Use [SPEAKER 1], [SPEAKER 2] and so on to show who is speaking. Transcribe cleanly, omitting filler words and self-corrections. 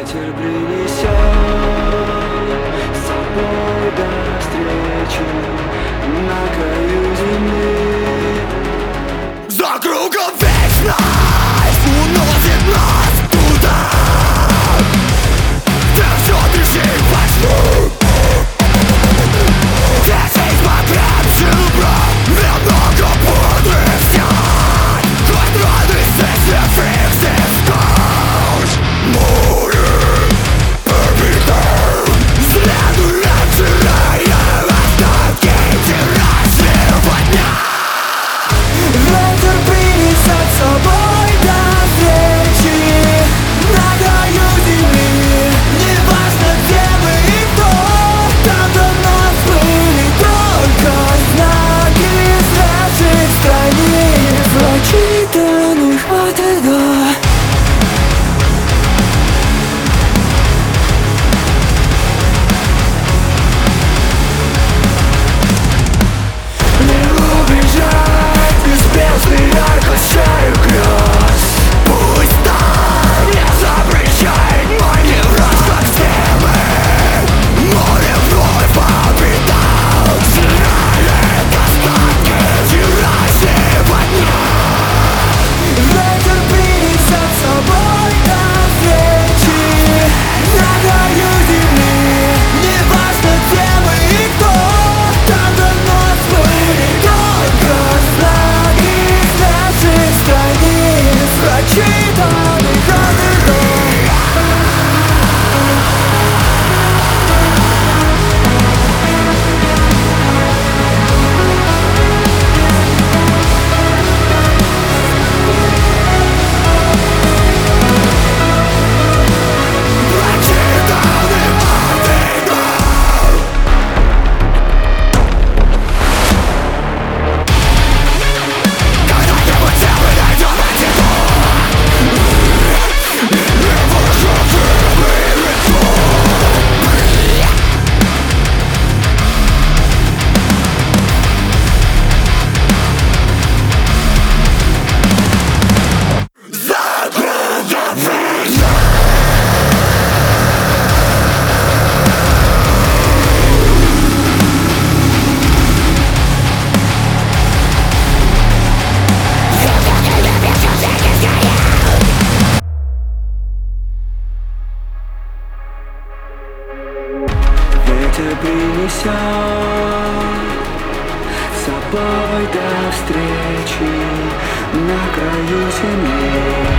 [SPEAKER 1] Ветер принесет с собой до встречи на краю земли. За кругом вечность уносит нас туда, где все бежит во тьму. Здесь есть покрепче брат, немного подвестять. Хоть радость, если фиксит скотч. Море победит, следуя теряя остатки вчерашнего дня. Ветер принесет с собой до встречи на краю земли. Неважно, где мы и кто, там до нас были только знаки с наших страниц, прочитанных от и до. Яркостей грез. Пусть так не запрещает мой невроз, как все мы. Море вновь попитал, теряет остатки вчерашнего дня. Ветер принесет с собой до встречи на краю земли. Неважно, где мы и кто, там до нас были только знаки страниц, прочитанных от и до. Ветер принесет с собой до встречи на краю земли.